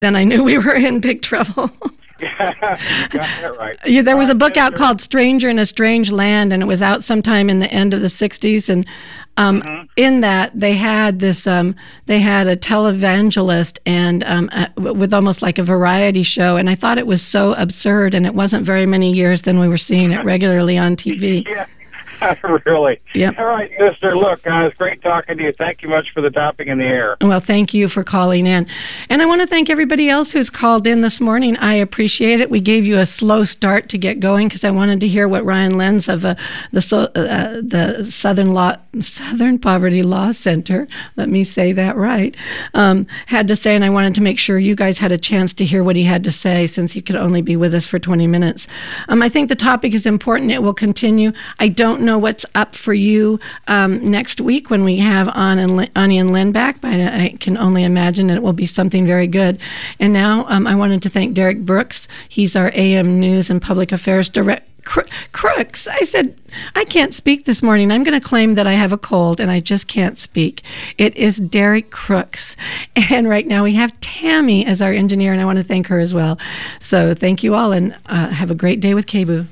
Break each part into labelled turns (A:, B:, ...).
A: Then I knew we were in big trouble.
B: You got that right.
A: Yeah, there was a book out called Stranger in a Strange Land, and it was out sometime in the end of the 60s. And in that, they had this, they had a televangelist and with almost like a variety show. And I thought it was so absurd, and it wasn't very many years then we were seeing it regularly on TV.
B: Yeah. Really?
A: Yep.
B: All right, sister. Look, it's great talking to you. Thank you much for the topic in the air.
A: Well, thank you for calling in. And I want to thank everybody else who's called in this morning. I appreciate it. We gave you a slow start to get going because I wanted to hear what Ryan Lenz of the Southern Poverty Law Center, let me say that right, had to say. And I wanted to make sure you guys had a chance to hear what he had to say since he could only be with us for 20 minutes. I think the topic is important. It will continue. I don't know what's up for you next week when we have Ani and Lynn back, but I can only imagine that it will be something very good. And now I wanted to thank Derek Brooks. He's our AM News and Public Affairs Director. Crooks. I said, I can't speak this morning. I'm going to claim that I have a cold and I just can't speak. It is Derek Crooks. And right now we have Tammy as our engineer, and I want to thank her as well. So thank you all, and have a great day with KBOO.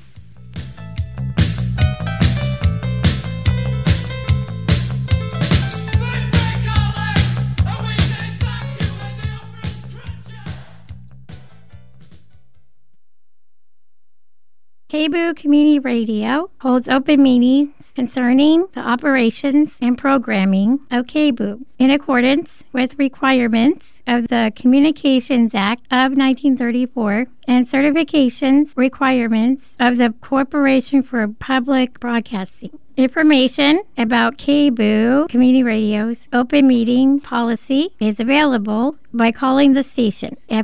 C: KBOO Community Radio holds open meetings concerning the operations and programming of KBOO in accordance with requirements of the Communications Act of 1934 and certifications requirements of the Corporation for Public Broadcasting. Information about KBOO Community Radio's open meeting policy is available by calling the station at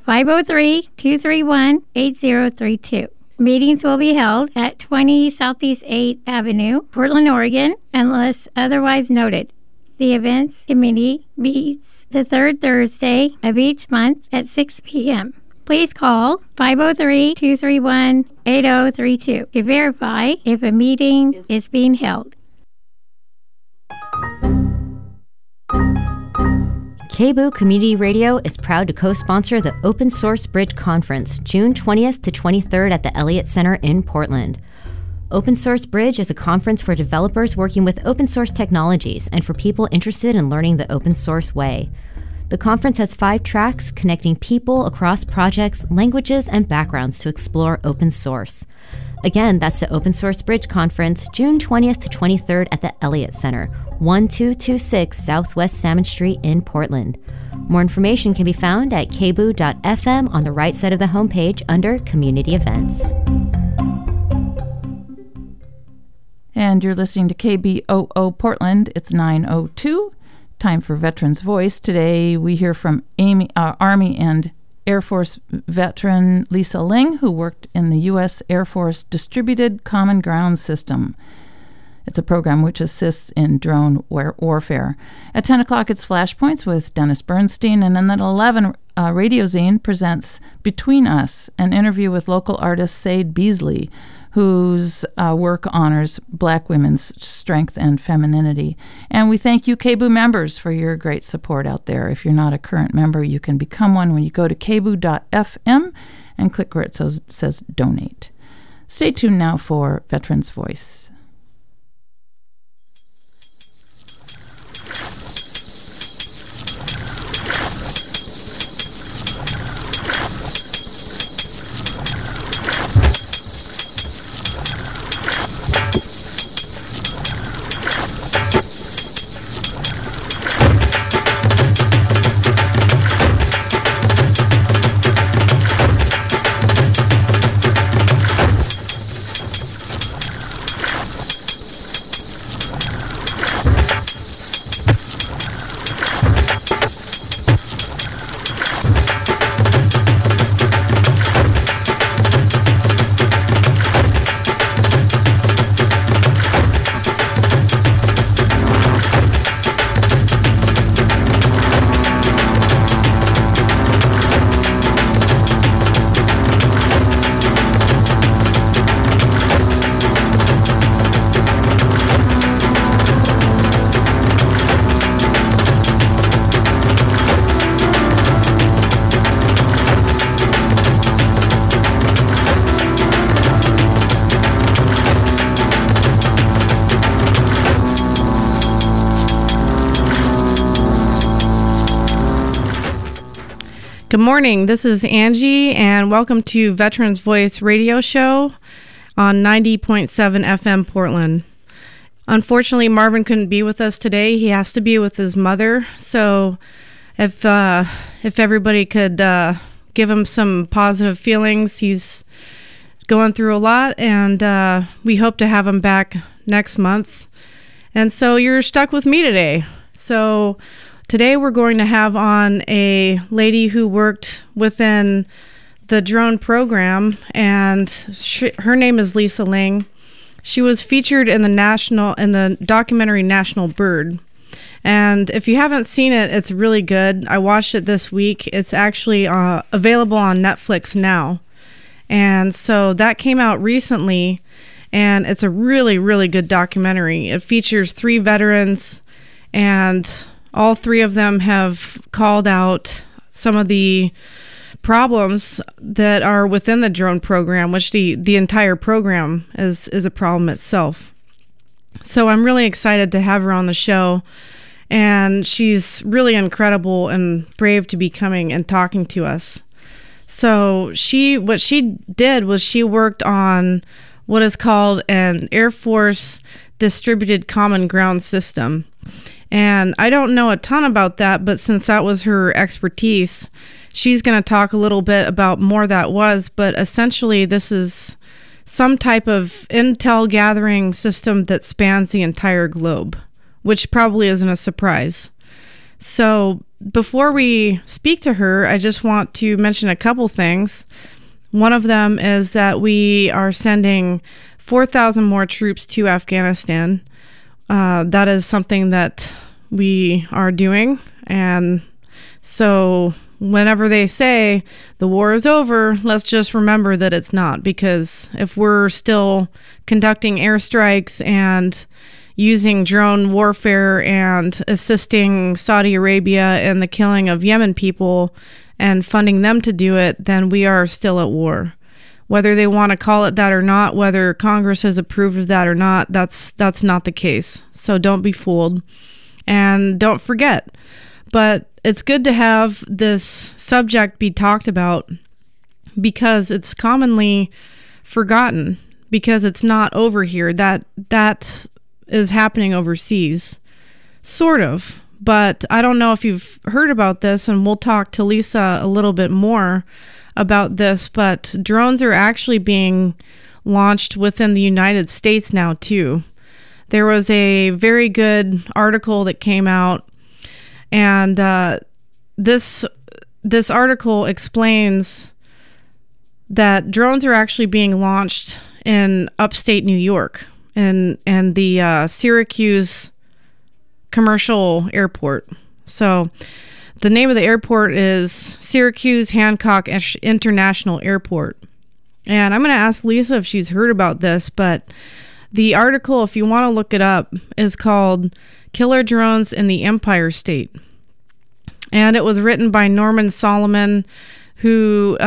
C: 503-231-8032. Meetings will be held at 20 Southeast 8th Avenue, Portland, Oregon, unless otherwise noted. The events committee meets the third Thursday of each month at 6 p.m. Please call 503-231-8032 to verify if a meeting is being held.
D: KBOO Community Radio is proud to co-sponsor the Open Source Bridge Conference, June 20th to 23rd at the Elliott Center in Portland. Open Source Bridge is a conference for developers working with open source technologies and for people interested in learning the open source way. The conference has 5 tracks connecting people across projects, languages, and backgrounds to explore open source. Again, that's the Open Source Bridge Conference, June 20th to 23rd at the Elliott Center, 1226 Southwest Salmon Street in Portland. More information can be found at kboo.fm on the right side of the homepage under Community Events.
E: And you're listening to KBOO Portland. It's 9:02. Time for Veterans Voice. Today we hear from Army and Air Force veteran Lisa Ling, who worked in the U.S. Air Force Distributed Common Ground System. It's a program which assists in drone warfare. At 10 o'clock, it's Flashpoints with Dennis Bernstein. And then at 11, Radio Zine presents Between Us, an interview with local artist Sade Beasley, whose work honors Black women's strength and femininity. And we thank you, KBOO members, for your great support out there. If you're not a current member, you can become one when you go to kboo.fm and click where it says Donate. Stay tuned now for Veterans Voice.
F: Good morning. This is Angie, and welcome to Veterans Voice Radio Show on 90.7 FM Portland. Unfortunately, Marvin couldn't be with us today. He has to be with his mother. So if everybody could give him some positive feelings, he's going through a lot, and we hope to have him back next month. And so you're stuck with me today. So today we're going to have on a lady who worked within the drone program, and her name is Lisa Ling. She was featured in the documentary National Bird. And if you haven't seen it, it's really good. I watched it this week. It's actually available on Netflix now. And so that came out recently, and it's a really, really good documentary. It features 3 veterans, and all 3 of them have called out some of the problems that are within the drone program, which the entire program is a problem itself. So I'm really excited to have her on the show, and she's really incredible and brave to be coming and talking to us. So what she did was she worked on what is called an Air Force Distributed Common Ground System. And I don't know a ton about that, but since that was her expertise, she's going to talk a little bit about more that was. But essentially, this is some type of intel gathering system that spans the entire globe, which probably isn't a surprise. So before we speak to her, I just want to mention a couple things. One of them is that we are sending 4,000 more troops to Afghanistan. That is something that we are doing. And so whenever they say the war is over, let's just remember that it's not, because if we're still conducting airstrikes and using drone warfare and assisting Saudi Arabia in the killing of Yemen people and funding them to do it, then we are still at war. Whether they want to call it that or not, whether Congress has approved of that or not, that's not the case. So don't be fooled. And don't forget. But it's good to have this subject be talked about because it's commonly forgotten, because it's not over here. That is happening overseas. Sort of. But I don't know if you've heard about this, and we'll talk to Lisa a little bit more about this, but drones are actually being launched within the United States now too. There was a very good article that came out, and this article explains that drones are actually being launched in upstate New York and the Syracuse Commercial Airport. So the name of the airport is Syracuse Hancock International Airport. And I'm going to ask Lisa if she's heard about this, but the article, if you want to look it up, is called Killer Drones in the Empire State. And it was written by Norman Solomon, who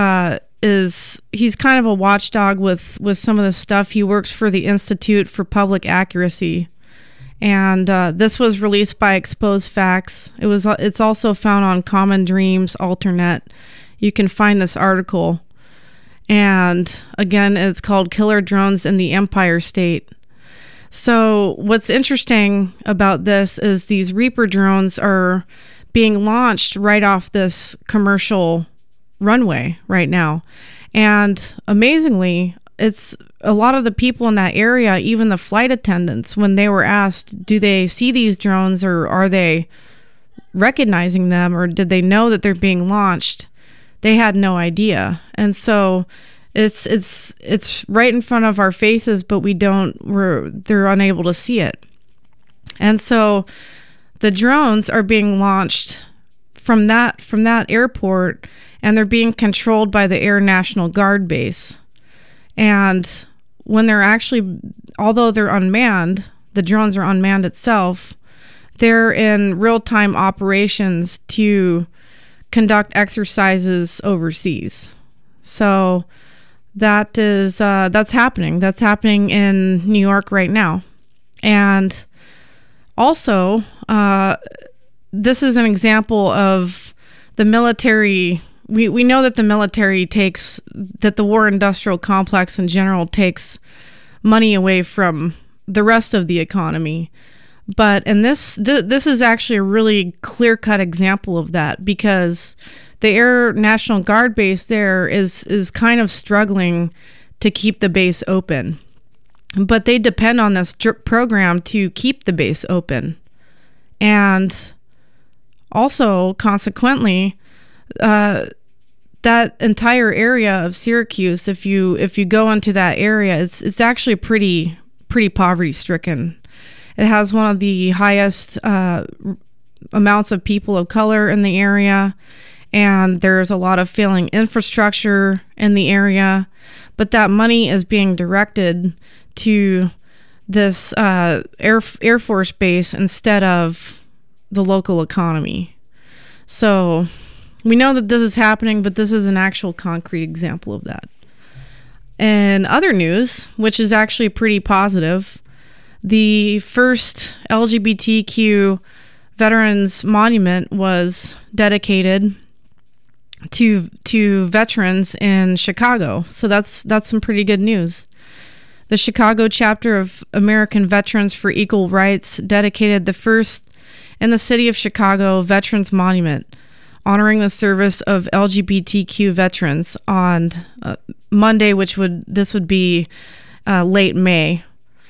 F: he's kind of a watchdog with some of the stuff. He works for the Institute for Public Accuracy. And this was released by Exposed Facts. It's also found on Common Dreams, Alternet. You can find this article. And again, it's called Killer Drones in the Empire State. So what's interesting about this is these Reaper drones are being launched right off this commercial runway right now. And amazingly, it's a lot of the people in that area, even the flight attendants, when they were asked, do they see these drones or are they recognizing them or did they know that they're being launched? They had no idea. And so it's right in front of our faces, but they're unable to see it. And so the drones are being launched from that airport, and they're being controlled by the Air National Guard base. And when they're actually, although they're unmanned, the drones are unmanned itself, they're in real-time operations to conduct exercises overseas. So that's happening. That's happening in New York right now. And also, this is an example of the military we know that the military that the war industrial complex in general takes money away from the rest of the economy. But this is actually a really clear-cut example of that, because the Air National Guard base there is kind of struggling to keep the base open. But they depend on this program to keep the base open. And also, consequently, that entire area of Syracuse, if you go into that area, it's actually pretty poverty-stricken. It has one of the highest amounts of people of color in the area, and there's a lot of failing infrastructure in the area. But that money is being directed to this Air Force base instead of the local economy. So we know that this is happening, but this is an actual concrete example of that. In other news, which is actually pretty positive, the first LGBTQ veterans monument was dedicated to veterans in Chicago. So that's some pretty good news. The Chicago chapter of American Veterans for Equal Rights dedicated the first in the city of Chicago Veterans Monument, honoring the service of LGBTQ veterans on Monday, this would be late May,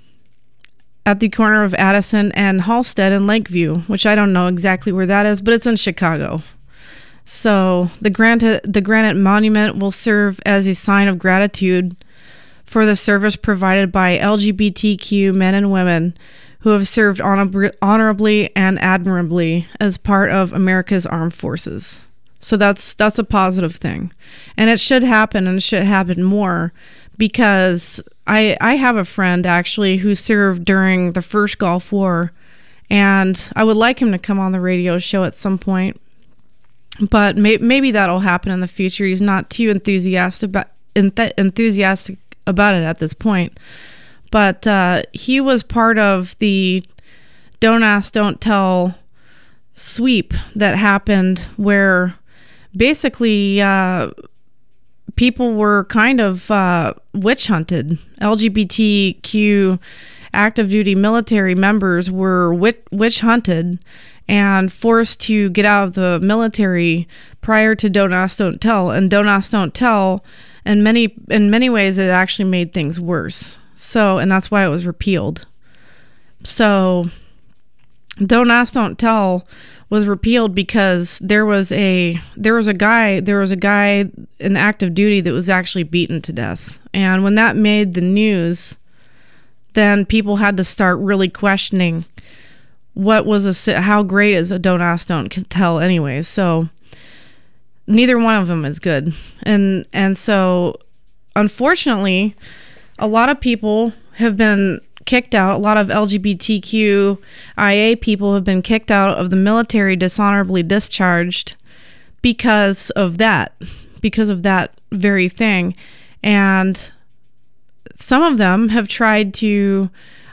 F: at the corner of Addison and Halsted in Lakeview, which I don't know exactly where that is, but it's in Chicago. So the granite monument will serve as a sign of gratitude for the service provided by LGBTQ men and women who have served honorably and admirably as part of America's armed forces. So that's a positive thing. And it should happen, and it should happen more, because I have a friend actually who served during the first Gulf War, and I would like him to come on the radio show at some point. But maybe that'll happen in the future. He's not too enthusiastic about it at this point. But he was part of the Don't Ask, Don't Tell sweep that happened, where basically people were kind of witch hunted. LGBTQ active duty military members were witch hunted and forced to get out of the military prior to Don't Ask, Don't Tell. And Don't Ask, Don't Tell, in many ways, it actually made things worse. So, and that's why it was repealed. So, Don't Ask, Don't Tell was repealed because there was a guy in active duty that was actually beaten to death. And when that made the news, then people had to start really questioning how great is a Don't Ask, Don't Tell anyways. So neither one of them is good. And so unfortunately, a lot of people have been kicked out. A lot of LGBTQIA people have been kicked out of the military, dishonorably discharged because of that very thing. And some of them have tried to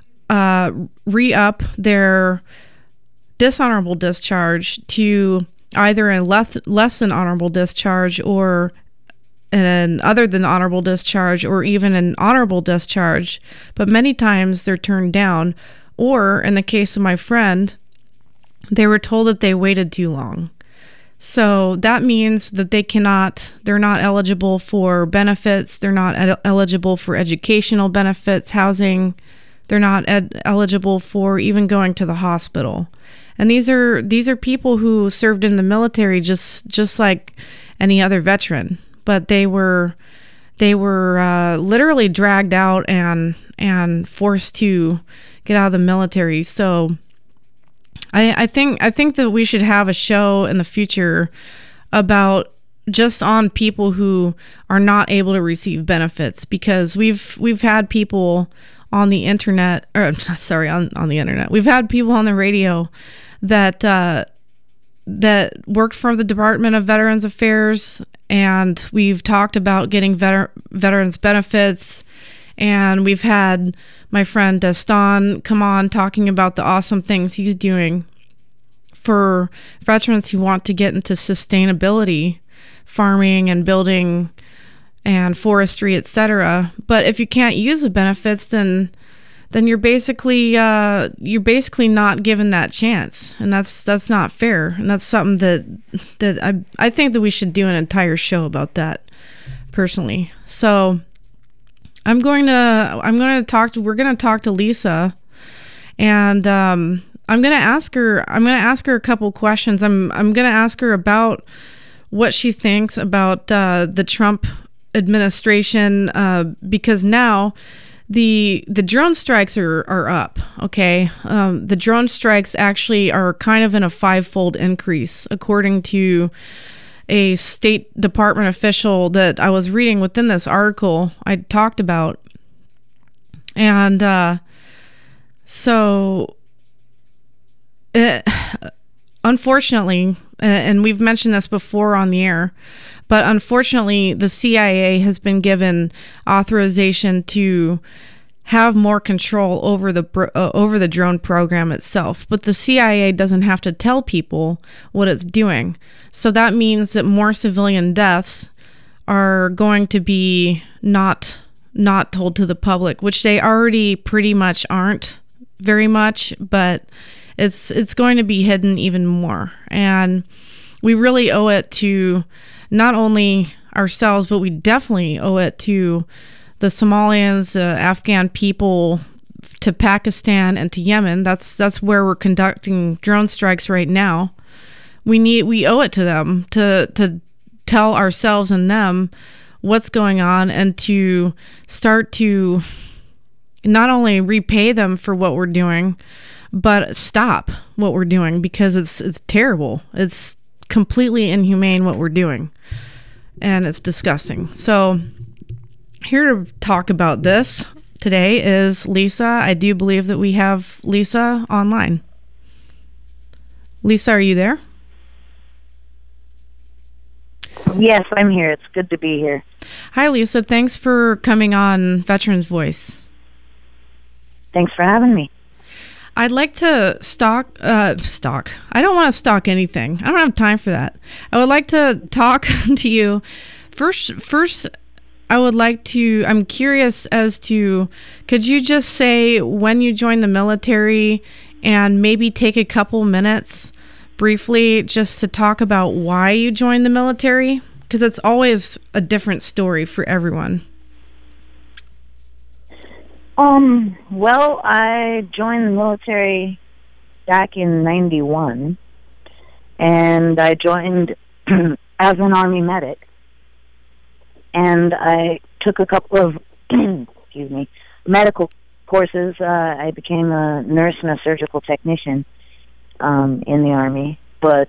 F: re-up their dishonorable discharge to either a less than honorable discharge, or an other than honorable discharge, or even an honorable discharge. But many times they're turned down, or in the case of my friend, they were told that they waited too long. So that means that they're not eligible for benefits, they're not eligible for educational benefits, housing, they're not eligible for even going to the hospital. And these are people who served in the military just like any other veteran, but they were literally dragged out and forced to get out of the military. So I think that we should have a show in the future about just on people who are not able to receive benefits, because we've had people on the internet, or sorry, on the internet. We've had people on the radio that worked for the Department of Veterans Affairs, and we've talked about getting veterans benefits, and we've had my friend Deston come on talking about the awesome things he's doing for veterans who want to get into sustainability farming and building and forestry, etc. But if you can't use the benefits, then you're basically not given that chance, and that's not fair. And that's something that I think that we should do an entire show about that, personally. So we're going to talk to Lisa, and I'm going to ask her a couple questions. I'm going to ask her about what she thinks about the Trump administration, because now the drone strikes are up. Okay, the drone strikes actually are kind of in a 5-fold increase, according to a State Department official that I was reading within this article I talked about. And unfortunately, and we've mentioned this before on the air, but unfortunately, the CIA has been given authorization to have more control over the drone program itself. But the CIA doesn't have to tell people what it's doing. So that means that more civilian deaths are going to be not told to the public, which they already pretty much aren't very much, but it's going to be hidden even more. And we really owe it to not only ourselves, but we definitely owe it to the Somalians, Afghan people, to Pakistan and to Yemen. That's where we're conducting drone strikes right now. We owe it to them to tell ourselves and them what's going on, and to start to not only repay them for what we're doing, but stop what we're doing, because it's terrible. It's completely inhumane what we're doing, and it's disgusting. So here to talk about this today is Lisa. I do believe that we have Lisa online. Lisa, are you there?
G: Yes, I'm here. It's good to be here.
F: Hi, Lisa. Thanks for coming on Veterans Voice.
G: Thanks for having me.
F: I'd like to stalk. I don't want to stalk anything. I don't have time for that. I would like to talk to you. First, I'm curious as to, could you just say when you joined the military, and maybe take a couple minutes briefly just to talk about why you joined the military? Because it's always a different story for everyone.
G: Well, I joined the military back in 91, and I joined as an Army medic, and I took a couple of medical courses. I became a nurse and a surgical technician in the Army, but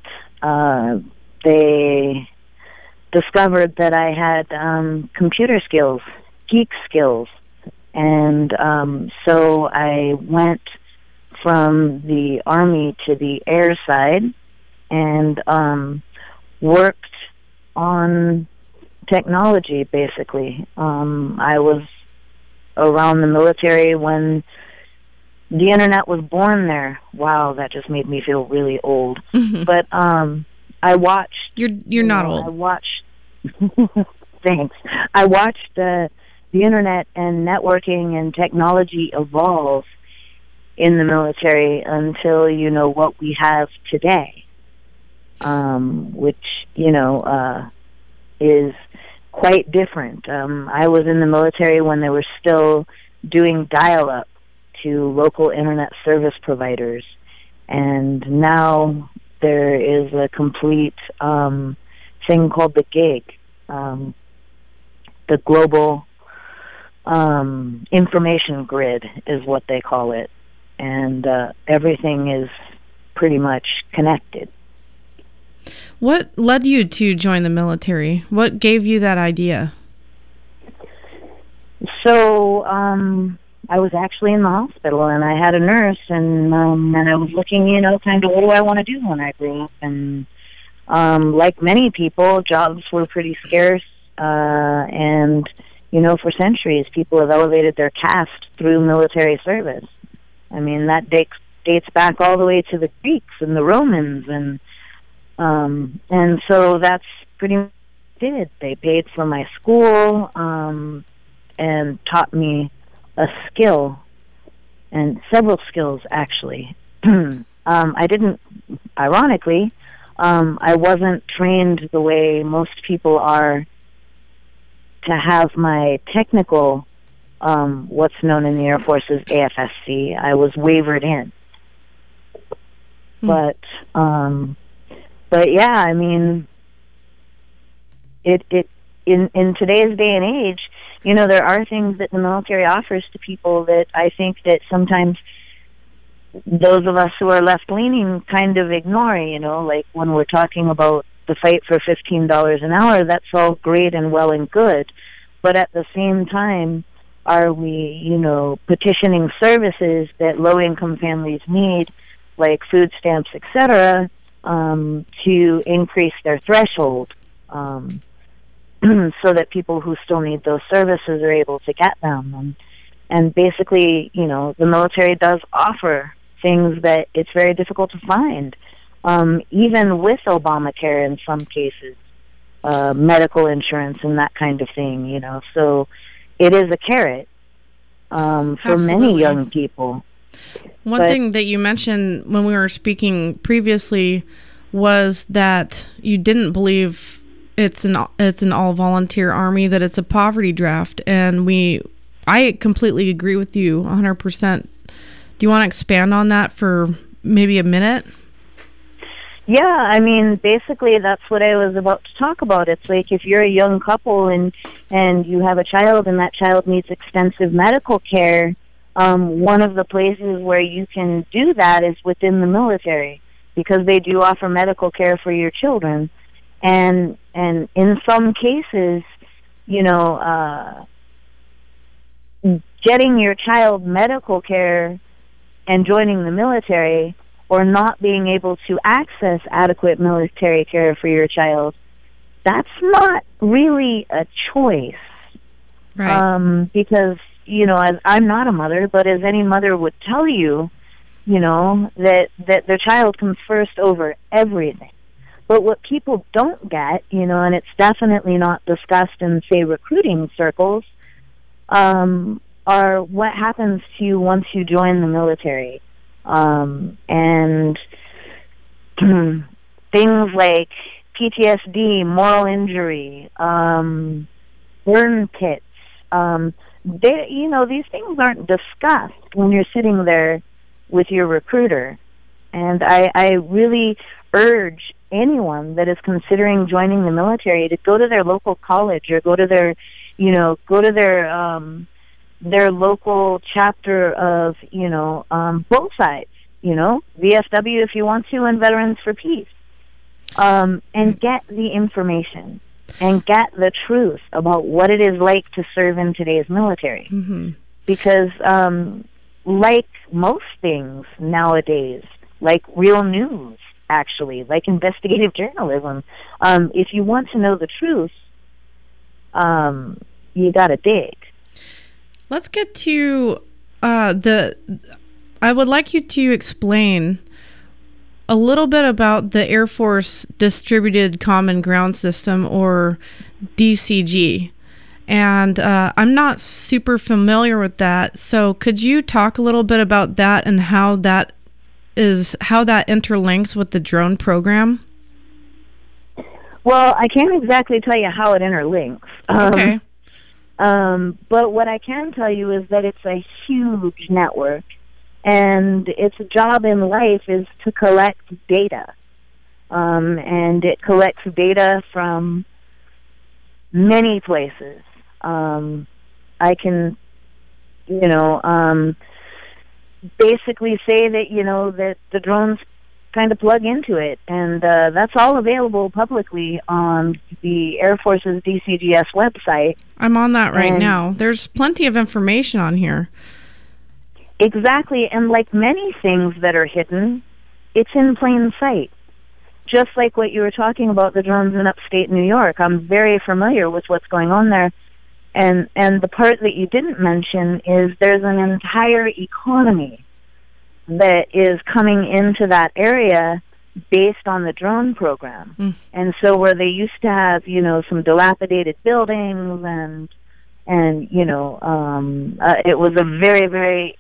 G: they discovered that I had computer skills, geek skills. And so I went from the Army to the air side and worked on technology, basically. I was around the military when the internet was born there. Wow, that just made me feel really old. Mm-hmm. But I watched...
F: You're not old.
G: I watched... Thanks. I watched the internet and networking and technology evolve in the military until, what we have today, which, is quite different. I was in the military when they were still doing dial-up to local internet service providers, and now there is a complete thing called the gig, the global information grid is what they call it, and everything is pretty much connected.
F: What led you to join the military? What gave you that idea?
G: So I was actually in the hospital, and I had a nurse, and I was looking, kind of what do I want to do when I grow up, and like many people, jobs were pretty scarce, and for centuries, people have elevated their caste through military service. I mean, that dates back all the way to the Greeks and the Romans, and so that's pretty did. They paid for my school and taught me a skill, and several skills, actually. I didn't, ironically, I wasn't trained the way most people are to have my technical, what's known in the Air Force as AFSC. I was wavered in. But yeah, I mean, in today's day and age, you know, there are things that the military offers to people that I think that sometimes those of us who are left-leaning kind of ignore, you know, like when we're talking about the fight for $15 an hour, that's all great and well and good. But at the same time, are we, you know, petitioning services that low-income families need, like food stamps, etc., to increase their threshold, so that people who still need those services are able to get them. And basically, you know, the military does offer things that it's very difficult to find, even with Obamacare in some cases, medical insurance and that kind of thing, you know. So it is a carrot for many young people.
F: One thing that you mentioned when we were speaking previously was that you didn't believe it's an all volunteer army, that it's a poverty draft, and I completely agree with you 100%. Do you want to expand on that for maybe a minute?
G: Yeah, I mean, basically that's what I was about to talk about. It's like if you're a young couple and you have a child and that child needs extensive medical care, one of the places where you can do that is within the military, because they do offer medical care for your children. And in some cases, you know, getting your child medical care and joining the military, or not being able to access adequate military care for your child, that's not really a choice.
F: Right.
G: Because, you know, as I'm not a mother, but as any mother would tell you, you know, that their child comes first over everything. But what people don't get, you know, and it's definitely not discussed in, say, recruiting circles, are what happens to you once you join the military. And things like PTSD, moral injury, burn pits, you know, these things aren't discussed when you're sitting there with your recruiter. And I really urge anyone that is considering joining the military to go to their local college, or go to their local chapter of, you know, both sides, you know, VFW if you want to, and Veterans for Peace, and get the information and get the truth about what it is like to serve in today's military. Mm-hmm. Because like most things nowadays, like real news, actually, like investigative journalism, if you want to know the truth, you got to dig.
F: Let's get to I would like you to explain a little bit about the Air Force Distributed Common Ground System, or DCG. And I'm not super familiar with that. So could you talk a little bit about that and how that interlinks with the drone program?
G: Well, I can't exactly tell you how it interlinks.
F: Okay.
G: But what I can tell you is that it's a huge network, and its job in life is to collect data. And it collects data from many places. I can, you know, basically say that, you know, that the drones kind of plug into it, and that's all available publicly on the Air Force's DCGS website.
F: I'm on that right now. There's plenty of information on here.
G: Exactly, and like many things that are hidden, it's in plain sight. Just like what you were talking about, the drones in upstate New York. I'm very familiar with what's going on there. And the part that you didn't mention is there's an entire economy that is coming into that area based on the drone program. And so where they used to have, some dilapidated buildings and it was a very, very,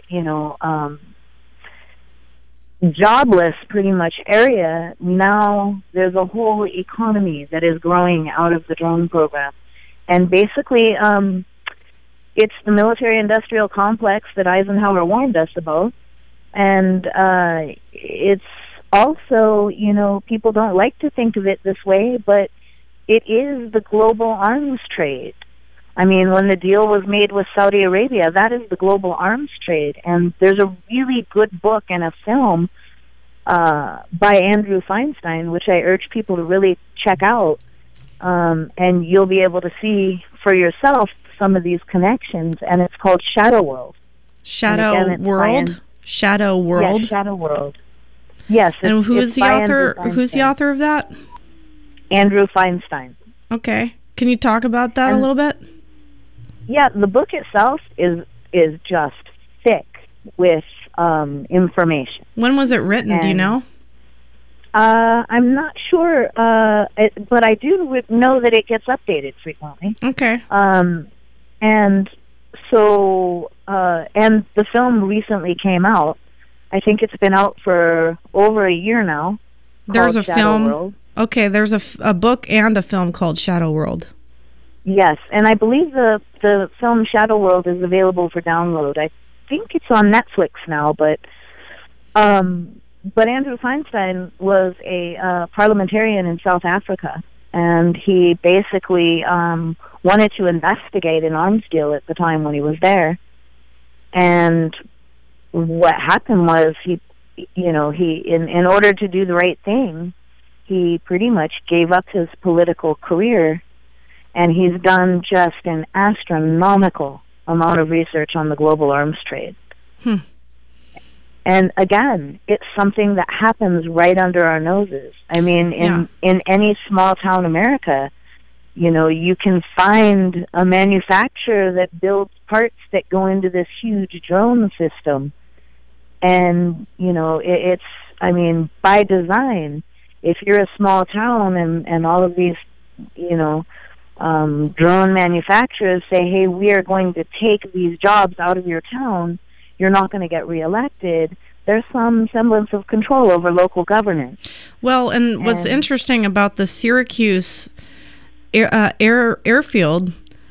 G: jobless pretty much area. Now there's a whole economy that is growing out of the drone program. And basically, it's the military-industrial complex that Eisenhower warned us about. And it's also, people don't like to think of it this way, but it is the global arms trade. I mean, when the deal was made with Saudi Arabia, that is the global arms trade. And there's a really good book and a film by Andrew Feinstein, which I urge people to really check out. And you'll be able to see for yourself some of these connections. And it's called Shadow World.
F: Shadow World? Shadow World?
G: Yes, Shadow World. Yes.
F: And who's the author? Who's the author of that?
G: Andrew Feinstein.
F: Okay. Can you talk about that a little bit?
G: Yeah, the book itself is just thick with information.
F: When was it written? Do you know?
G: I'm not sure, but I do know that it gets updated frequently.
F: Okay.
G: And so, and the film recently came out. I think it's been out for over a year now.
F: There's a
G: Shadow
F: film.
G: World.
F: Okay, there's a book and a film called Shadow World.
G: Yes, and I believe the film Shadow World is available for download. I think it's on Netflix now, but Andrew Feinstein was a parliamentarian in South Africa, and he basically wanted to investigate an arms deal at the time when he was there. And what happened was he in order to do the right thing, he pretty much gave up his political career. And he's done just an astronomical amount of research on the global arms trade. And again, it's something that happens right under our noses. I mean, in any small town America, you can find a manufacturer that builds parts that go into this huge drone system. And, it's, I mean, by design, if you're a small town and all of these, drone manufacturers say, hey, we are going to take these jobs out of your town, you're not going to get reelected, there's some semblance of control over local governance.
F: Well, and what's interesting about the Syracuse airport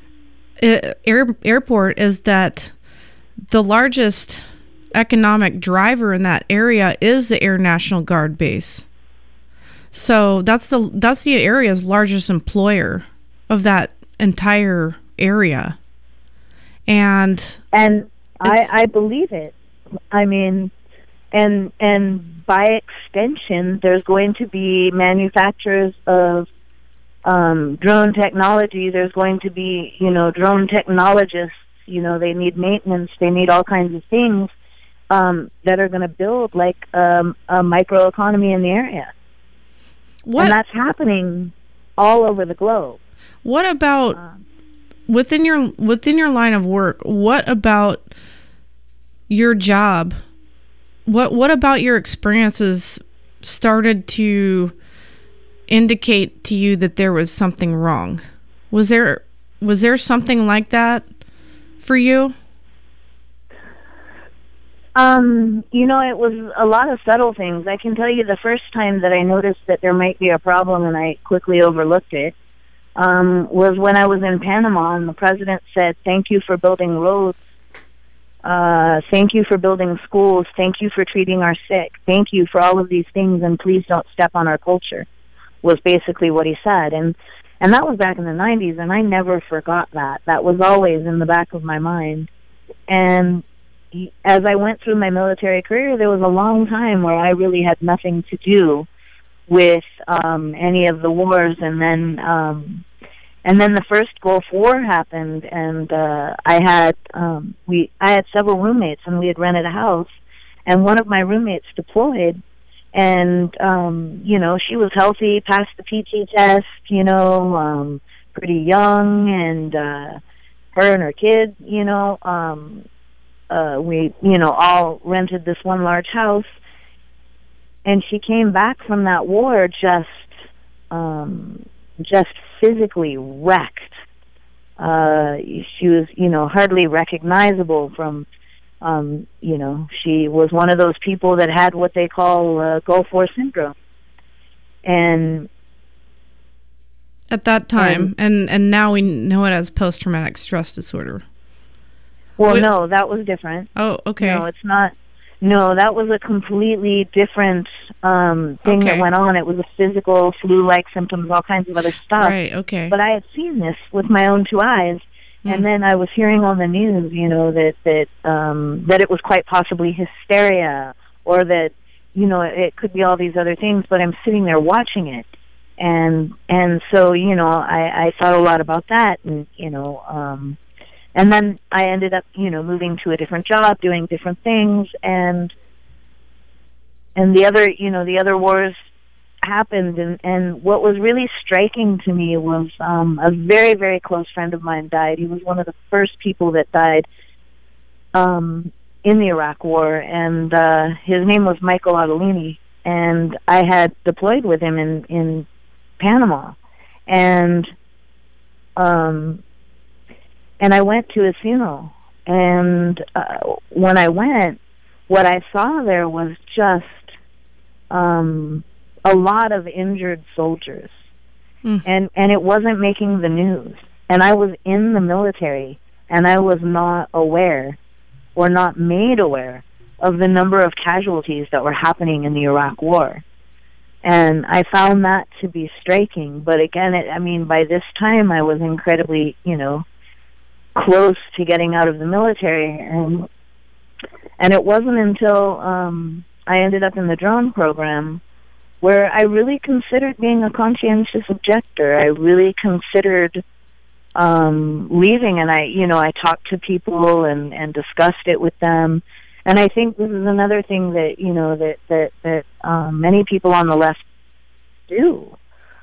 F: is that the largest economic driver in that area is the Air National Guard base. So that's the area's largest employer of that entire area. And
G: I believe it. I mean, and by extension, there's going to be manufacturers of drone technology. There's going to be, drone technologists. They need maintenance. They need all kinds of things that are going to build like a microeconomy in the area. And that's happening all over the globe.
F: What about within your line of work? What about your job? What about your experiences started to indicate to you that there was something wrong? Was there something like that for you?
G: It was a lot of subtle things. I can tell you the first time that I noticed that there might be a problem and I quickly overlooked it was when I was in Panama and the president said, thank you for building roads. Thank you for building schools. Thank you for treating our sick. Thank you for all of these things, and please don't step on our culture, was basically what he said. And that was back in the 90s, and I never forgot that. That was always in the back of my mind. And as I went through my military career, there was a long time where I really had nothing to do with any of the wars, and then the first Gulf War happened, and I had several roommates, and we had rented a house, and one of my roommates deployed, and she was healthy, passed the PT test, pretty young, and her and her kids, we all rented this one large house. And she came back from that war just physically wrecked. She was, hardly recognizable from, she was one of those people that had what they call Gulf War syndrome. And
F: at that time, and now we know it as post-traumatic stress disorder.
G: Well, no, that was different.
F: Oh, okay.
G: No, it's not. No, that was a completely different thing that went on. It was a physical, flu-like symptoms, all kinds of other stuff.
F: Right, okay.
G: But I had seen this with my own two eyes, and then I was hearing on the news, that it was quite possibly hysteria, or that, it could be all these other things, but I'm sitting there watching it. And so, I thought a lot about that, and then I ended up, moving to a different job, doing different things, and the other wars happened, and what was really striking to me was a very, very close friend of mine died. He was one of the first people that died in the Iraq War, and his name was Michael Ottolini, and I had deployed with him in Panama, and I went to his funeral, and when I went, what I saw there was just a lot of injured soldiers, and it wasn't making the news. And I was in the military, and I was not aware, or not made aware, of the number of casualties that were happening in the Iraq War. And I found that to be striking. But again, by this time, I was incredibly, close to getting out of the military, and it wasn't until I ended up in the drone program where I really considered being a conscientious objector. I really considered leaving, and I talked to people and discussed it with them. And I think this is another thing that that many people on the left do.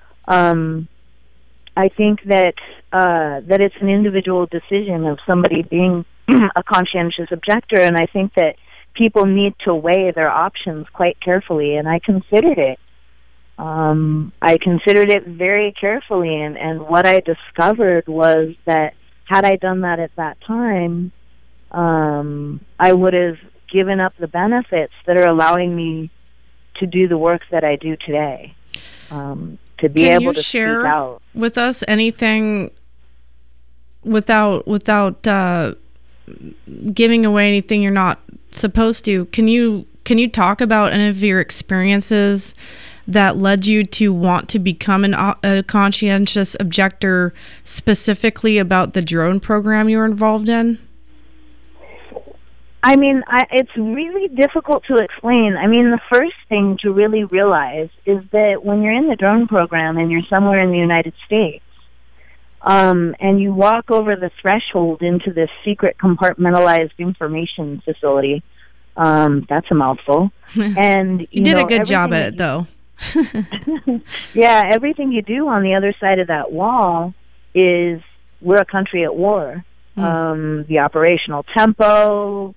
G: I think that it's an individual decision of somebody being a conscientious objector, and I think that people need to weigh their options quite carefully, and I considered it. I considered it very carefully, and what I discovered was that had I done that at that time, I would have given up the benefits that are allowing me to do the work that I do today. To be able to speak out.
F: Can you share with us anything without giving away anything you're not supposed to? Can you talk about any of your experiences that led you to want to become a conscientious objector, specifically about the drone program you were involved in?
G: It's really difficult to explain. The first thing to really realize is that when you're in the drone program and you're somewhere in the United States, and you walk over the threshold into this secret compartmentalized information facility, that's a mouthful. And
F: you did a good job at it, though.
G: Yeah, everything you do on the other side of that wall is we're a country at war. The operational tempo,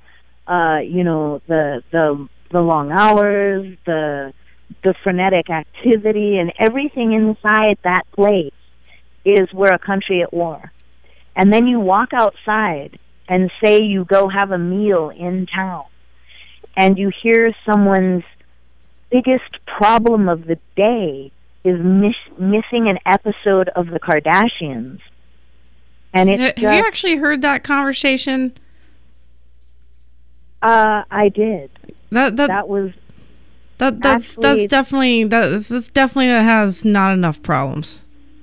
G: the long hours, the frenetic activity, and everything inside that place is we're a country at war. And then you walk outside and say you go have a meal in town, and you hear someone's biggest problem of the day is missing an episode of the Kardashians. And it's
F: have you actually heard that conversation?
G: I did.
F: That's definitely that has not enough problems.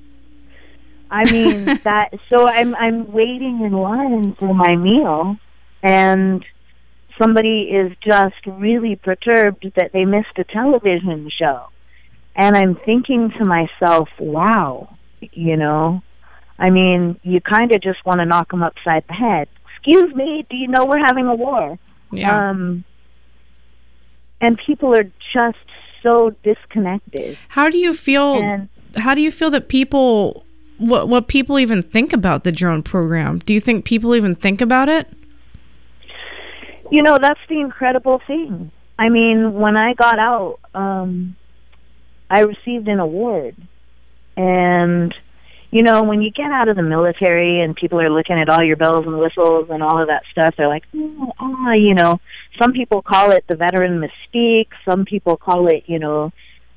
G: So I'm waiting in line for my meal, and somebody is just really perturbed that they missed a television show. And I'm thinking to myself, wow, you kind of just want to knock them upside the head. Excuse me, do you know we're having a war?
F: Yeah.
G: And people are just so disconnected.
F: How do you feel that people, what people even think about the drone program? Do you think people even think about it?
G: That's the incredible thing. I mean, when I got out, I received an award. And, you know, when you get out of the military and people are looking at all your bells and whistles and all of that stuff, they're like, you know, some people call it the veteran mystique. Some people call it, you know,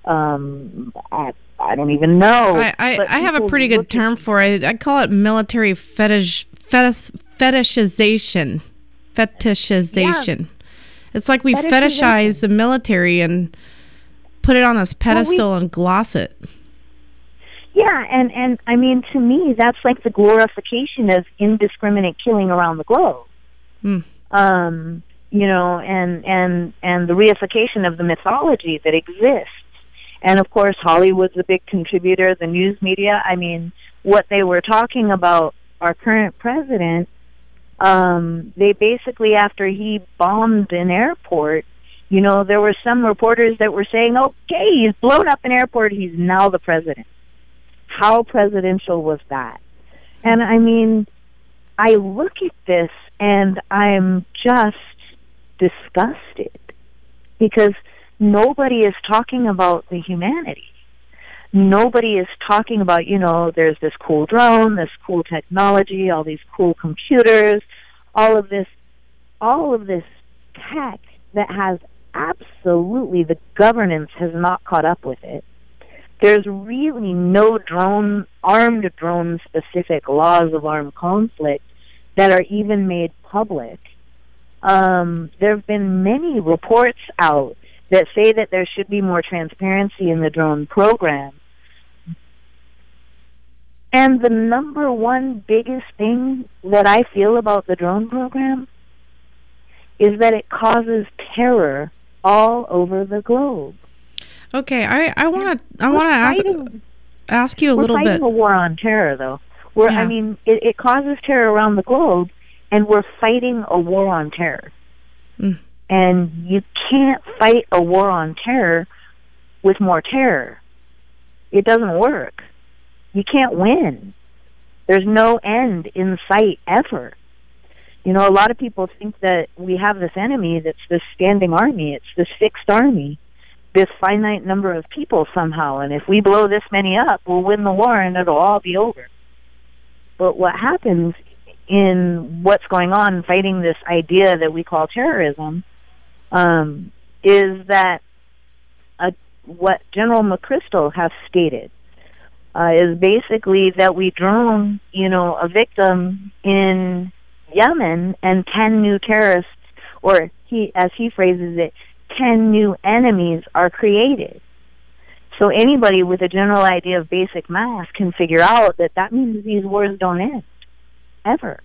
G: I don't even know.
F: I have a pretty good term for it. I call it military fetishization. Yeah. It's like we fetishize the military and put it on this pedestal and gloss it.
G: Yeah, and I mean, to me, that's like the glorification of indiscriminate killing around the globe. You know, and the reification of the mythology that exists. And of course, Hollywood's a big contributor, the news media. I mean, what they were talking about our current president, they basically, after he bombed an airport, you know, there were some reporters that were saying, okay, he's blown up an airport, he's now the president. How presidential was that? And I mean, I look at this and I'm just disgusted because nobody is talking about the humanity. Nobody is talking about, you know, there's this cool drone, this cool technology, all these cool computers, all of this tech that has absolutely, the governance has not caught up with it. There's really no armed drone specific laws of armed conflict that are even made public. There have been many reports out that say that there should be more transparency in the drone program. And the number one biggest thing that I feel about the drone program is that it causes terror all over the globe.
F: Okay, I want to ask you a little bit.
G: We're fighting a war on terror, though. I mean, it causes terror around the globe, and we're fighting a war on terror. And you can't fight a war on terror with more terror. It doesn't work. You can't win. There's no end in sight ever. You know, a lot of people think that we have this enemy that's this standing army. It's this fixed army, this finite number of people somehow. And if we blow this many up, we'll win the war and it'll all be over. But what happens in what's going on fighting this idea that we call terrorism is that what General McChrystal has stated is basically that we drone, you know, a victim in Yemen and 10 new terrorists, or as he phrases it, 10 new enemies are created. So anybody with a general idea of basic math can figure out that that means these wars don't end, ever.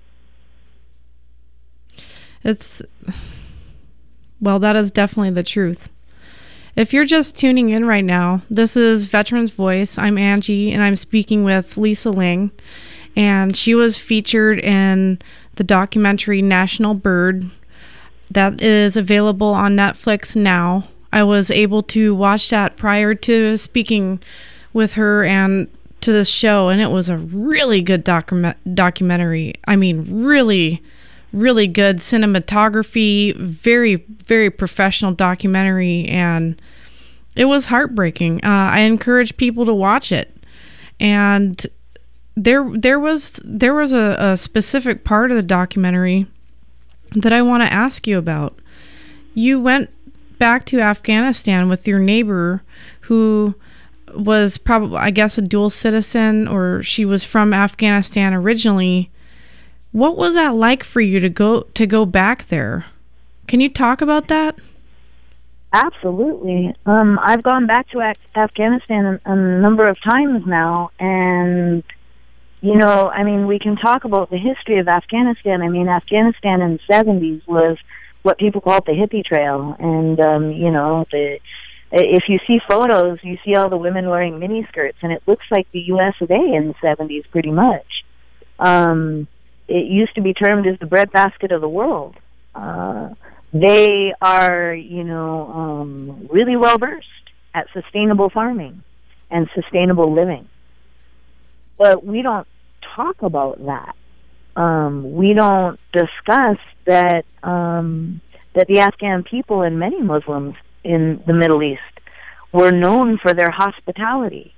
F: Well, that is definitely the truth. If you're just tuning in right now, this is Veterans Voice. I'm Angie, and I'm speaking with Lisa Ling. And she was featured in the documentary National Bird that is available on Netflix now. I was able to watch that prior to speaking with her and to this show, and it was a really good documentary. I mean, really, really good cinematography, very, very professional documentary, and it was heartbreaking. I encourage people to watch it. And there was a specific part of the documentary that I want to ask you about. You went back to Afghanistan with your neighbor who was probably, I guess, a dual citizen, or she was from Afghanistan originally. What was that like for you to go back there? Can you talk about that?
G: Absolutely. I've gone back to Afghanistan a number of times now, and you know, I mean, we can talk about the history of Afghanistan. I mean, Afghanistan in the 70s was what people called the hippie trail, and you know, if you see photos, you see all the women wearing miniskirts, and it looks like the U.S. of A. in the 70s, pretty much. It used to be termed as the breadbasket of the world. They are, you know, really well versed at sustainable farming and sustainable living. But we don't talk about that. We don't discuss that that the Afghan people and many Muslims in the Middle East were known for their hospitality.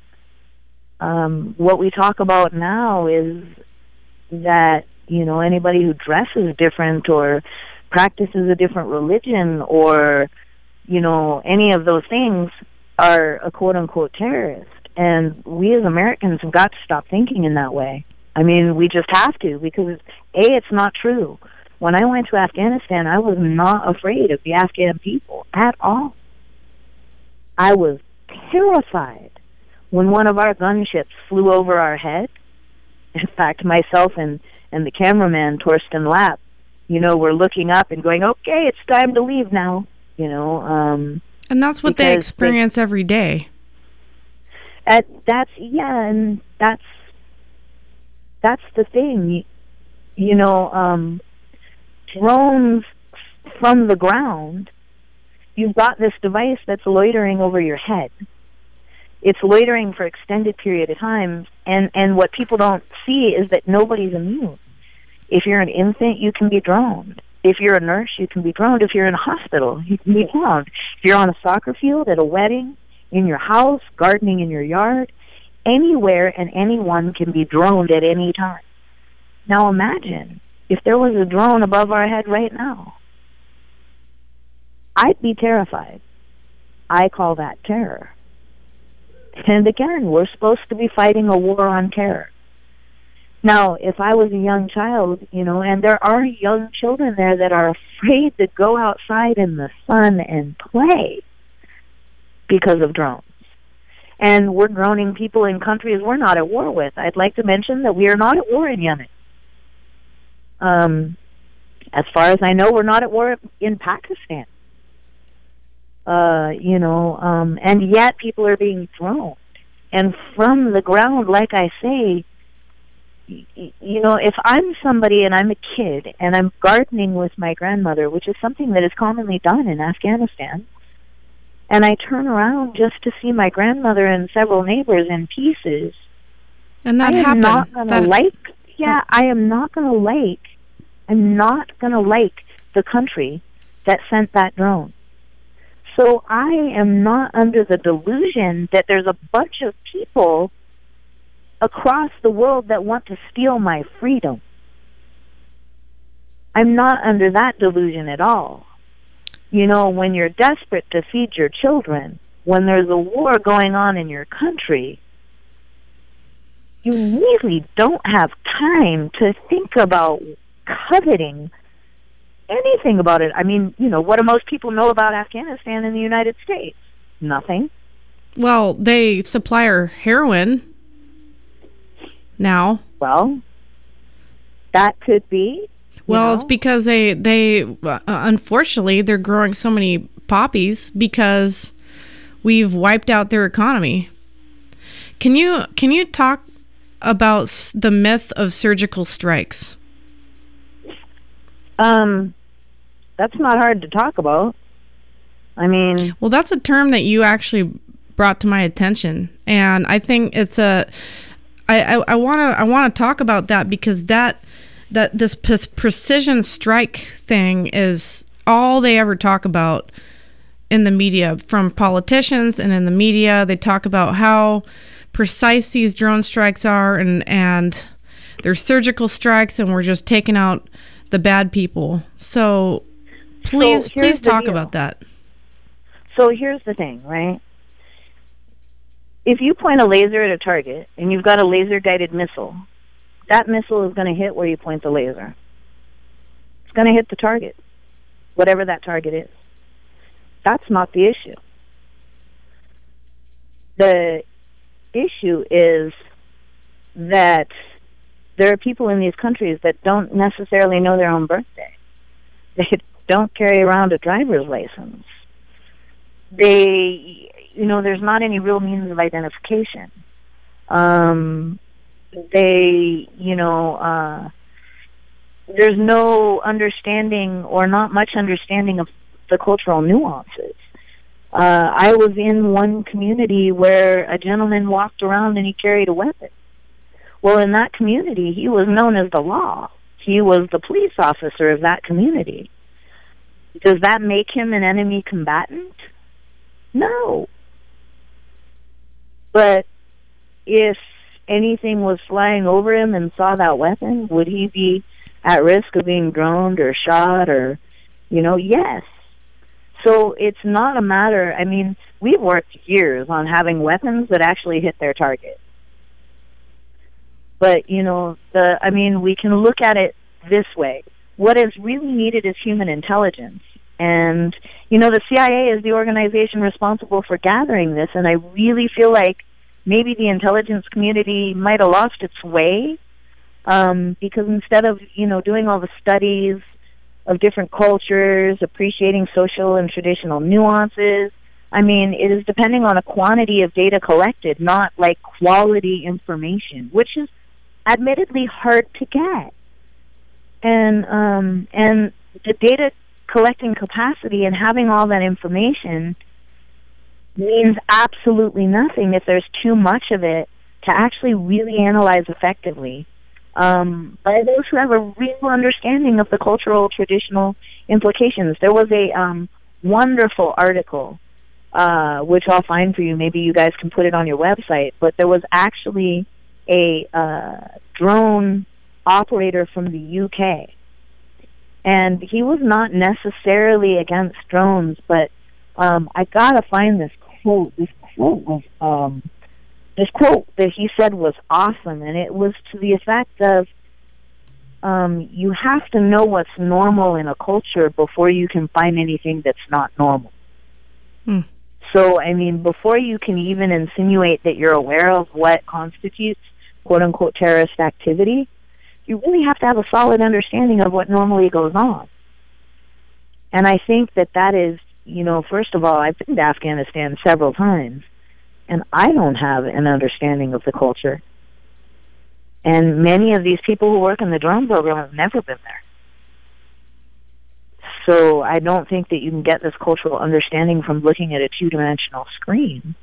G: What we talk about now is that, anybody who dresses different or practices a different religion or, any of those things are a quote-unquote terrorist. And we as Americans have got to stop thinking in that way. I mean, we just have to, because, A, it's not true. When I went to Afghanistan, I was not afraid of the Afghan people at all. I was terrified when one of our gunships flew over our head. In fact, myself and the cameraman, Torsten Lapp, were looking up and going, okay, it's time to leave now,
F: And that's what they experience every day.
G: And that's the thing. Drones from the ground, you've got this device that's loitering over your head. It's loitering for extended period of time, and what people don't see is that nobody's immune. If you're an infant, you can be droned. If you're a nurse, you can be droned. If you're in a hospital, you can be droned. If you're on a soccer field, at a wedding, in your house, gardening in your yard, anywhere and anyone can be droned at any time. Now imagine if there was a drone above our head right now. I'd be terrified. I call that terror. And again, we're supposed to be fighting a war on terror. Now, if I was a young child, and there are young children there that are afraid to go outside in the sun and play because of drones. And we're droning people in countries we're not at war with. I'd like to mention that we are not at war in Yemen. As far as I know, we're not at war in Pakistan. And yet people are being thrown. And from the ground, like I say, if I'm somebody and I'm a kid and I'm gardening with my grandmother, which is something that is commonly done in Afghanistan, and I turn around just to see my grandmother and several neighbors in pieces,
F: and that
G: I'm not going to like the country that sent that drone. So I am not under the delusion that there's a bunch of people across the world that want to steal my freedom. I'm not under that delusion at all. When you're desperate to feed your children, when there's a war going on in your country, you really don't have time to think about coveting anything about it. I mean, what do most people know about Afghanistan and the United States? Nothing.
F: Well, they supply our heroin now.
G: Well, that could be.
F: Well, it's because they unfortunately, they're growing so many poppies because we've wiped out their economy. Can you talk about the myth of surgical strikes?
G: That's not hard to talk about. I mean,
F: well, that's a term that you actually brought to my attention, and I think it's I want to talk about that because this precision strike thing is all they ever talk about in the media, from politicians and in the media. They talk about how precise these drone strikes are, and they're surgical strikes, and we're just taking out the bad people. So please talk about that.
G: So here's the thing, right? If you point a laser at a target and you've got a laser-guided missile, that missile is going to hit where you point the laser. It's going to hit the target, whatever that target is. That's not the issue. The issue is that there are people in these countries that don't necessarily know their own birthday. They don't carry around a driver's license. There's not any real means of identification. There's no understanding or not much understanding of the cultural nuances. I was in one community where a gentleman walked around and he carried a weapon. Well, in that community, he was known as the law. He was the police officer of that community. Does that make him an enemy combatant? No. But if anything was flying over him and saw that weapon, would he be at risk of being droned or shot or, yes. So it's not a matter, we've worked years on having weapons that actually hit their target. But, we can look at it this way. What is really needed is human intelligence. And, the CIA is the organization responsible for gathering this, and I really feel like maybe the intelligence community might have lost its way, because instead of, doing all the studies of different cultures, appreciating social and traditional nuances, it is depending on a quantity of data collected, not like quality information, which is admittedly hard to get. And the data collecting capacity and having all that information means absolutely nothing if there's too much of it to actually really analyze effectively by those who have a real understanding of the cultural traditional implications. There was a wonderful article, which I'll find for you. Maybe you guys can put it on your website, but there was actually a drone operator from the UK. And he was not necessarily against drones, but I gotta find this quote. This quote that he said was awesome, and it was to the effect of, you have to know what's normal in a culture before you can find anything that's not normal. So, before you can even insinuate that you're aware of what constitutes quote-unquote terrorist activity, you really have to have a solid understanding of what normally goes on. And I think that is, first of all, I've been to Afghanistan several times, and I don't have an understanding of the culture. And many of these people who work in the drone program have never been there. So I don't think that you can get this cultural understanding from looking at a two-dimensional screen.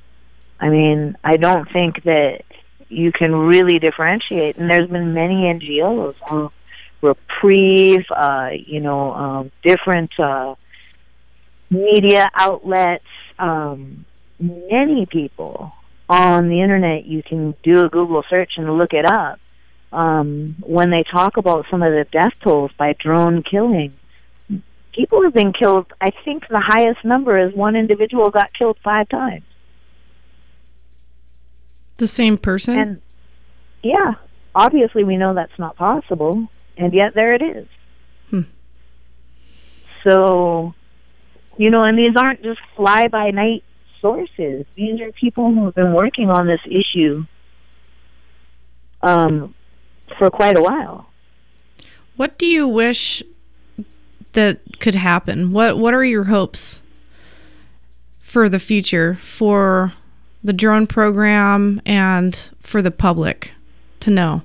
G: I don't think that you can really differentiate. And there's been many NGOs, Reprieve, different media outlets, many people on the internet. You can do a Google search and look it up. When they talk about some of the death tolls by drone killing, people have been killed. I think the highest number is one individual got killed 5 times.
F: The same person?
G: And yeah, obviously we know that's not possible, and yet there it is. So, and these aren't just fly-by-night sources. These are people who have been working on this issue for quite a while.
F: What do you wish that could happen? What are your hopes for the future, for the drone program and for the public to know?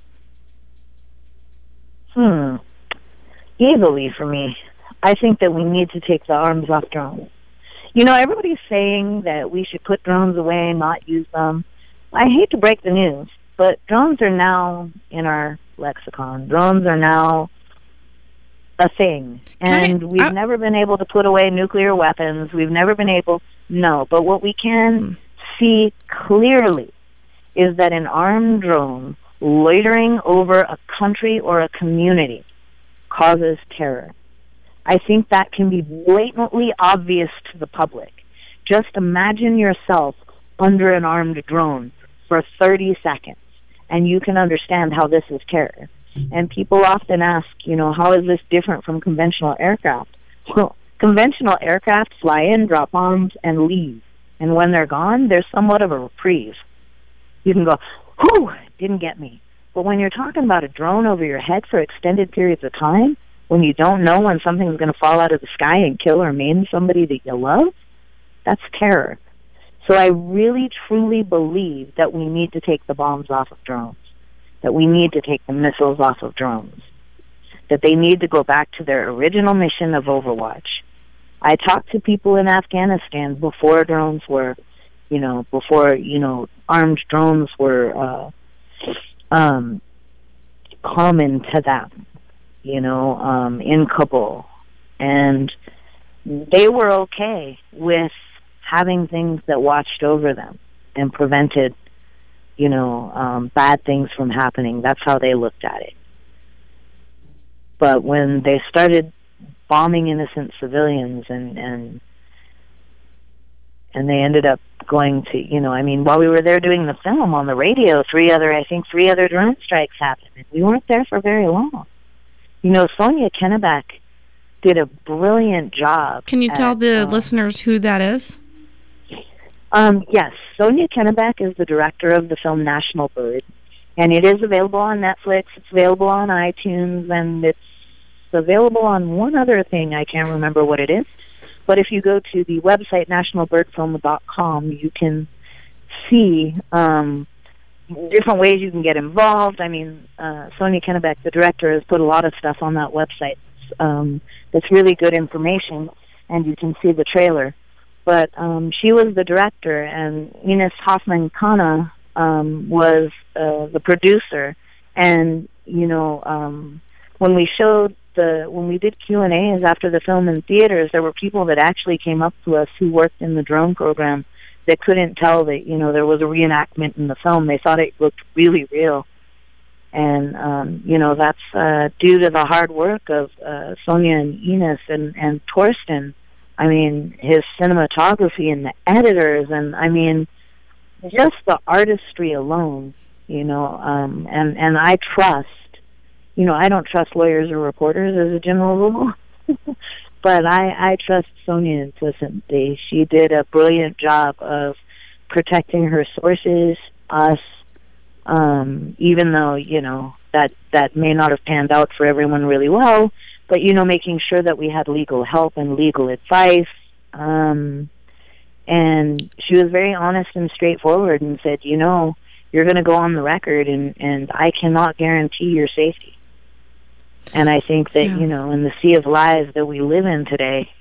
G: Easily for me. I think that we need to take the arms off drones. Everybody's saying that we should put drones away, not use them. I hate to break the news, but drones are now in our lexicon. Drones are now a thing. And we've never been able to put away nuclear weapons. We've never been able... No, but what we can see clearly is that an armed drone loitering over a country or a community causes terror. I think that can be blatantly obvious to the public. Just imagine yourself under an armed drone for 30 seconds, and you can understand how this is terror. And people often ask, how is this different from conventional aircraft? Well, conventional aircraft fly in, drop bombs, and leave. And when they're gone, there's somewhat of a reprieve. You can go, whew, didn't get me. But when you're talking about a drone over your head for extended periods of time, when you don't know when something's going to fall out of the sky and kill or maim somebody that you love, that's terror. So I really, truly believe that we need to take the bombs off of drones, that we need to take the missiles off of drones, that they need to go back to their original mission of Overwatch. I talked to people in Afghanistan before drones were, armed drones were common to them, in Kabul. And they were okay with having things that watched over them and prevented, bad things from happening. That's how they looked at it. But when they started bombing innocent civilians and they ended up going to, while we were there doing the film on the radio, three other drone strikes happened. And we weren't there for very long. Sonia Kennebec did a brilliant job.
F: Can you tell the listeners who that is?
G: Yes. Sonia Kennebec is the director of the film National Bird, and it is available on Netflix, it's available on iTunes, and it's available on one other thing. I can't remember what it is. But if you go to the website, nationalbirdfilm.com, you can see different ways you can get involved. Sonia Kennebec, the director, has put a lot of stuff on that website. That's really good information, and you can see the trailer. But she was the director, and Ines Hoffman-Kana was the producer. And when we did Q&As after the film in theaters, there were people that actually came up to us who worked in the drone program that couldn't tell that there was a reenactment in the film. They thought it looked really real. And that's due to the hard work of Sonia and Ines and Torsten. His cinematography and the editors, and just the artistry alone, and I trust, I don't trust lawyers or reporters as a general rule, but I trust Sonia implicitly. She did a brilliant job of protecting her sources, us, even though, that may not have panned out for everyone really well, but, making sure that we had legal help and legal advice. And she was very honest and straightforward and said, you're going to go on the record and I cannot guarantee your safety. And I think that, in the sea of lies that we live in today,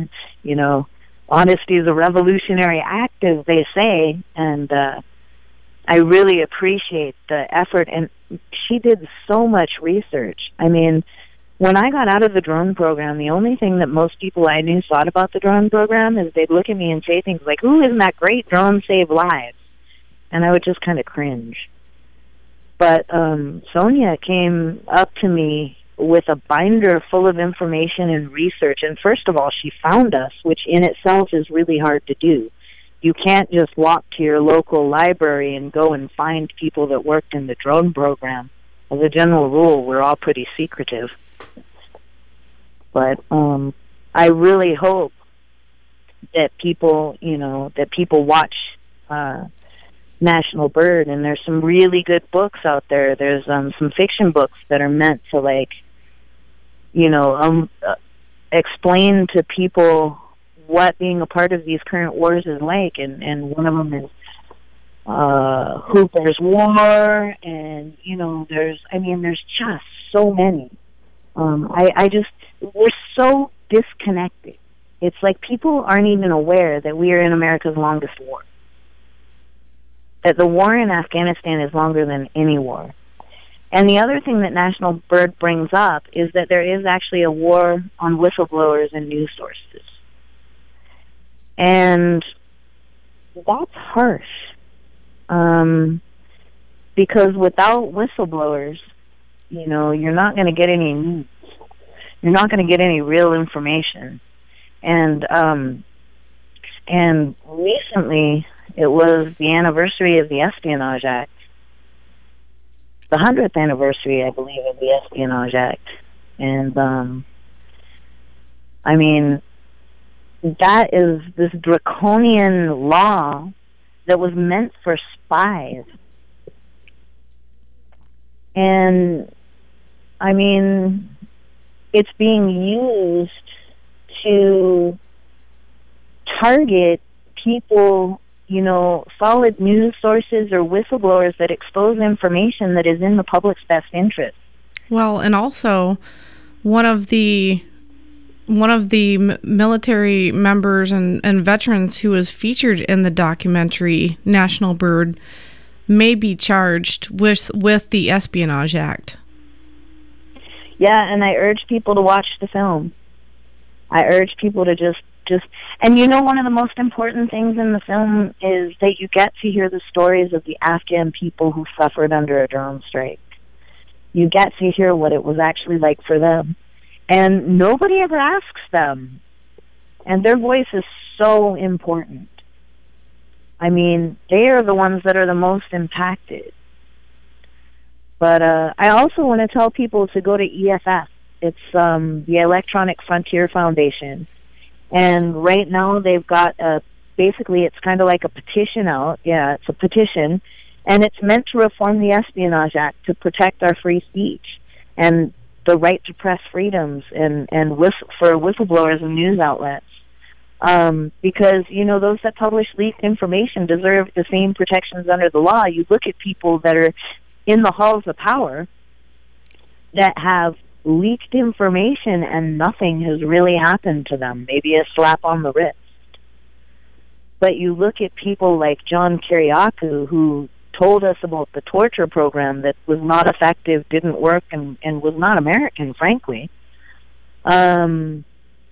G: honesty is a revolutionary act, as they say. And I really appreciate the effort. And she did so much research. When I got out of the drone program, the only thing that most people I knew thought about the drone program is they'd look at me and say things like, "Ooh, isn't that great? Drones save lives." And I would just kind of cringe. But Sonia came up to me with a binder full of information and research. And first of all, she found us, which in itself is really hard to do. You can't just walk to your local library and go and find people that worked in the drone program. As a general rule, we're all pretty secretive. But I really hope that people, watch National Bird, and there's some really good books out there. There's some fiction books that are meant to, explain to people what being a part of these current wars is like, and one of them is Hooper's War, and there's just so many. We're so disconnected. It's like people aren't even aware that we are in America's longest war. That the war in Afghanistan is longer than any war. And the other thing that National Bird brings up is that there is actually a war on whistleblowers and news sources. And that's harsh. Because without whistleblowers, you're not going to get any news. You're not going to get any real information. And recently, it was the anniversary of the Espionage Act. The 100th anniversary, I believe, of the Espionage Act. And, that is this draconian law that was meant for spies. And, it's being used to target people, solid news sources or whistleblowers that expose information that is in the public's best interest.
F: Well, and also one of the military members and veterans who was featured in the documentary National Bird may be charged with the Espionage Act.
G: Yeah, and I urge people to watch the film. I urge people to just, and you know, one of the most important things in the film is that you get to hear the stories of the Afghan people who suffered under a drone strike. You get to hear what it was actually like for them. And nobody ever asks them. And their voice is so important. I mean, they are the ones that are the most impacted. But I also want to tell people to go to EFF. It's the Electronic Frontier Foundation. And right now they've got basically it's kind of like a petition out. Yeah, it's a petition. And it's meant to reform the Espionage Act to protect our free speech and the right to press freedoms and for whistleblowers and news outlets. Because, you know, those that publish leaked information deserve the same protections under the law. You look at people that are in the halls of power that have leaked information and nothing has really happened to them, maybe a slap on the wrist. But you look at people like John Kiriakou, who told us about the torture program that was not effective, didn't work, and was not American, frankly. And,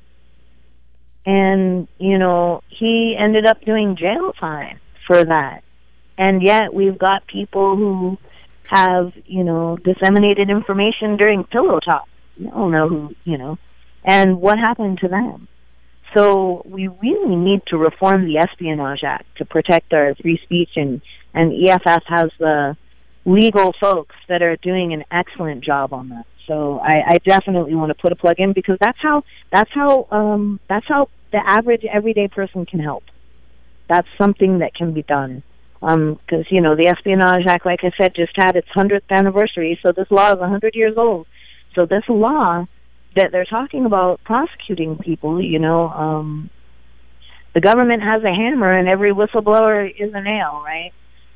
G: you know, he ended up doing jail time for that. And yet we've got people who have, you know, disseminated information during pillow talk. You don't know who, you know, and what happened to them. So we really need to reform the Espionage Act to protect our free speech, and EFF has the legal folks that are doing an excellent job on that. So I definitely want to put a plug in, because that's how the average everyday person can help. That's something that can be done. Because, you know, the Espionage Act, like I said, just had its 100th anniversary, so this law is 100 years old. So this law that they're talking about prosecuting people, you know, the government has a hammer and every whistleblower is a nail, right?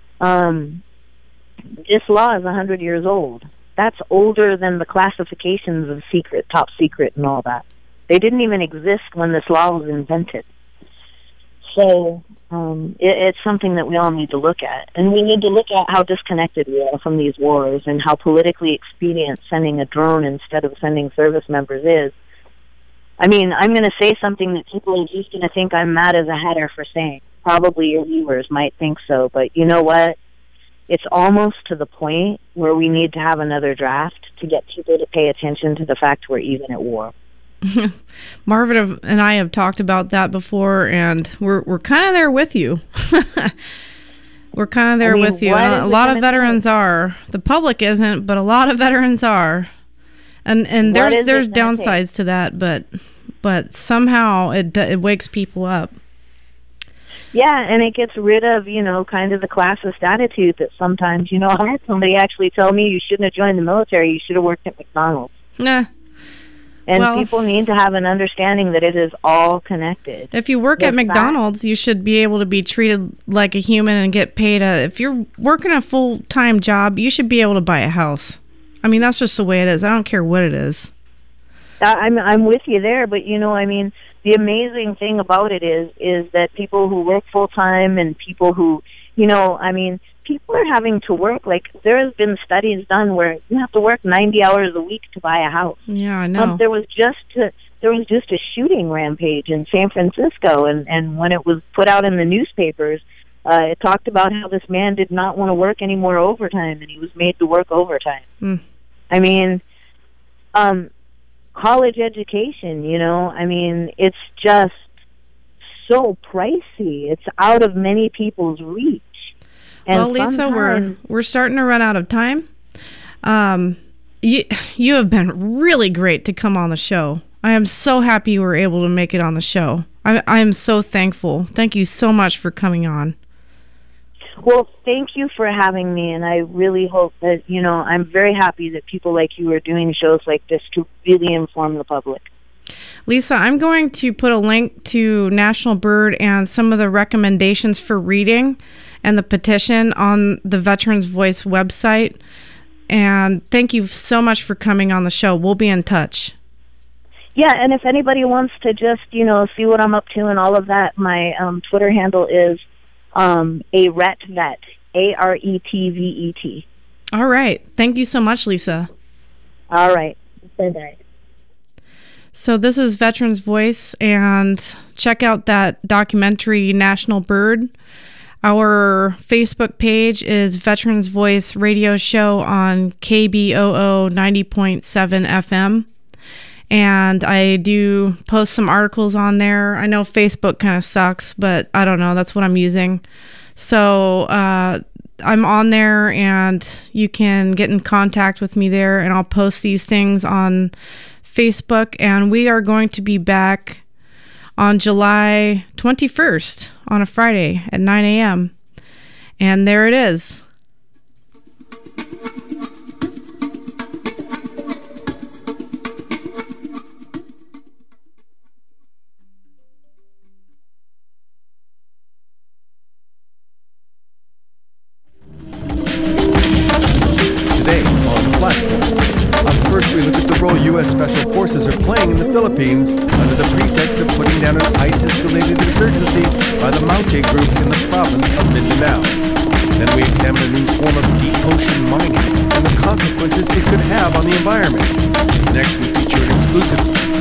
G: This law is 100 years old. That's older than the classifications of secret, top secret, and all that. They didn't even exist when this law was invented. So it's something that we all need to look at. And we need to look at how disconnected we are from these wars and how politically expedient sending a drone instead of sending service members is. I mean, I'm going to say something that people are just going to think I'm mad as a hatter for saying. Probably your viewers might think so, but you know what? It's almost to the point where we need to have another draft to get people to pay attention to the fact we're even at war.
F: Marvin and I have talked about that before, and we're kind of there with you. We're kind of there with you. And a lot of veterans are. The public isn't, but a lot of veterans are. And there's downsides to that, but somehow it wakes people up.
G: Yeah, and it gets rid of, you know, kind of the classist attitude that sometimes, you know, I had somebody actually tell me you shouldn't have joined the military, you should have worked at McDonald's.
F: Nah.
G: And people need to have an understanding that it is all connected.
F: If you work at McDonald's, you should be able to be treated like a human and get paid. If you're working a full-time job, you should be able to buy a house. I mean, that's just the way it is. I don't care what it is.
G: I'm with you there, but, you know, I mean, the amazing thing about it is that people who work full-time and people who, you know, I mean, people are having to work, like, there has been studies done where you have to work 90 hours a week to buy a house.
F: Yeah, I know.
G: There was just a shooting rampage in San Francisco, and when it was put out in the newspapers, it talked about how this man did not want to work any more overtime, and he was made to work overtime. I mean, college education, you know, I mean, it's just so pricey. It's out of many people's reach. And
F: well, Lisa, we're starting to run out of time. You have been really great to come on the show. I am so happy you were able to make it on the show. I am so thankful. Thank you so much for coming on.
G: Well, thank you for having me, and I really hope that, you know, I'm very happy that people like you are doing shows like this to really inform the public.
F: Lisa, I'm going to put a link to National Bird and some of the recommendations for reading and the petition on the Veterans Voice website. And thank you so much for coming on the show. We'll be in touch.
G: Yeah, and if anybody wants to just, you know, see what I'm up to and all of that, my Twitter handle is ARETVET, ARETVET.
F: All right. Thank you so much, Lisa.
G: All right. Bye-bye.
F: So this is Veterans Voice, and check out that documentary, National Bird. Our Facebook page is Veterans Voice Radio Show on KBOO 90.7 FM. And I do post some articles on there. I know Facebook kind of sucks, but I don't know. That's what I'm using. So I'm on there, and you can get in contact with me there, and I'll post these things on Facebook. And we are going to be back on July 21st on a Friday at 9 a.m. And there it is.
H: Today on Flashpoints. Up first, we look at the role U.S. Special Forces are playing in the Philippines under the pretext of putting down an ISIS-related insurgency by the Maute group in the province of Mindanao. Then we examine a new form of deep ocean mining and the consequences it could have on the environment. Next, we feature an exclusive.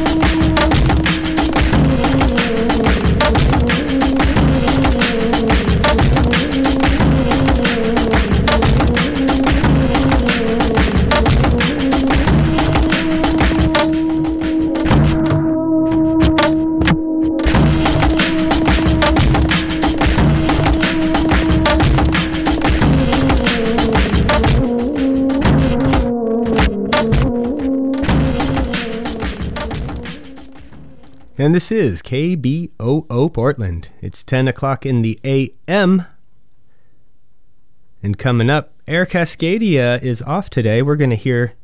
I: And this is KBOO Portland. It's 10 o'clock in the a.m. And coming up, Air Cascadia is off today. We're going to hear